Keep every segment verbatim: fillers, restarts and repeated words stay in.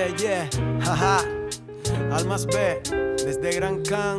Yeah, yeah, jaja. Almas B, desde Gran Can.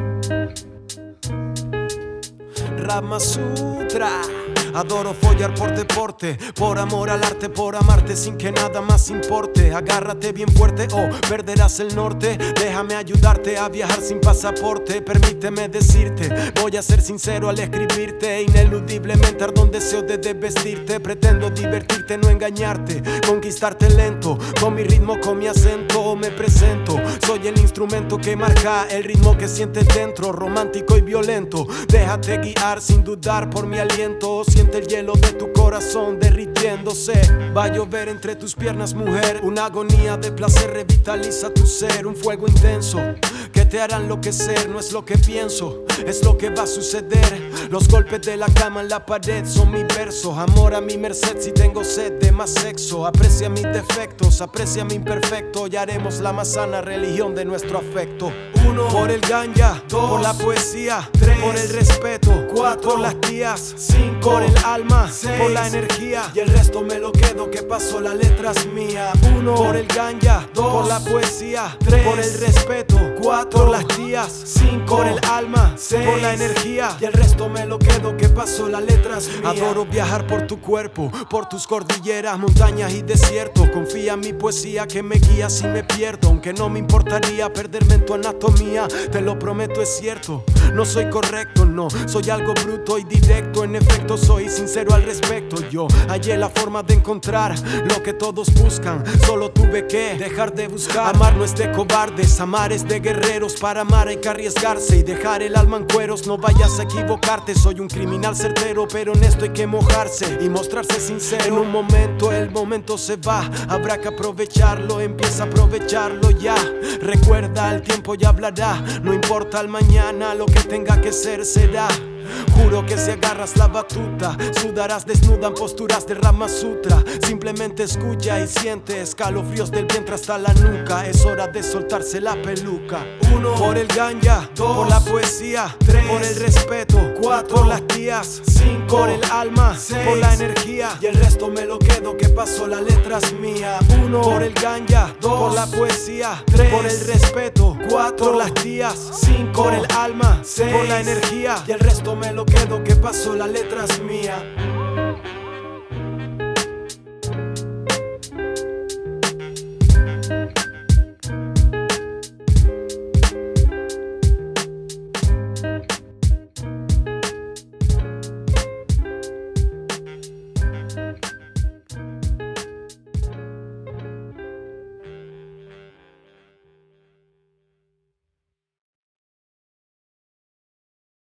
Rama Sutra. Adoro follar por deporte, por amor al arte, por amarte sin que nada más importe. Agárrate bien fuerte o perderás el norte. Déjame ayudarte a viajar sin pasaporte. Permíteme decirte, voy a ser sincero al escribirte. Ineludiblemente ardo un deseo de desvestirte. Pretendo divertirte, no engañarte, conquistarte lento. Con mi ritmo, con mi acento me presento. Soy el instrumento que marca el ritmo que sientes dentro. Romántico y violento, déjate guiar sin dudar por mi aliento. Siente el hielo de tu corazón derritiéndose. Va a llover entre tus piernas, mujer. Una agonía de placer revitaliza tu ser. Un fuego intenso que te hará enloquecer. No es lo que pienso, es lo que va a suceder. Los golpes de la cama en la pared son mi verso. Amor a mi merced si tengo sed de más sexo. Aprecia mis defectos, aprecia mi imperfecto. Y haremos la más sana religión de nuestro afecto. Uno, por el ganja, dos, por la poesía, tres, por el respeto, cuatro, por las tías, cinco, por el alma, seis, por la energía. Y el resto me lo quedo, que pasó, la letra es mía. Uno, por el ganja, dos, por la poesía, tres, por el respeto, cuatro, por las tías, cinco, por el alma, seis, por la energía. Y el resto me lo quedo, que pasó, la letra es mía. Adoro viajar por tu cuerpo, por tus cordilleras, montañas y desiertos. Confía en mi poesía que me guía si me pierdo. Aunque no me importaría perderme en tu anatomía, te lo prometo, es cierto. No soy correcto, no, soy algo bruto y directo. En efecto soy sincero al respecto. Yo hallé la forma de encontrar lo que todos buscan. Solo tuve que dejar de buscar. Amar no es de cobardes, amar es de guerreros. Para amar hay que arriesgarse y dejar el alma en cueros. No vayas a equivocarte, soy un criminal certero, pero en esto hay que mojarse y mostrarse sincero. En un momento el momento se va, habrá que aprovecharlo. Empieza a aprovecharlo ya. Recuerda, el tiempo ya hablará. No importa el mañana, lo que tenga que ser será. Juro que si agarras la batuta, sudarás desnuda en posturas de Rama Sutra. Simplemente escucha y siente escalofríos del vientre hasta la nuca. Es hora de soltarse la peluca. Uno, por el ganja, dos, por la poesía, tres, por el respeto, cuatro, por las tías, cinco, por el alma, seis, por la energía. Y el resto me lo quedo, que pasó, la letra es mía. Uno, por el ganja, dos, por la poesía, tres, por el respeto, cuatro, por las tías, cinco, por el alma, seis, por la energía. Y el resto me lo quedo, que pasó, la letra es mía.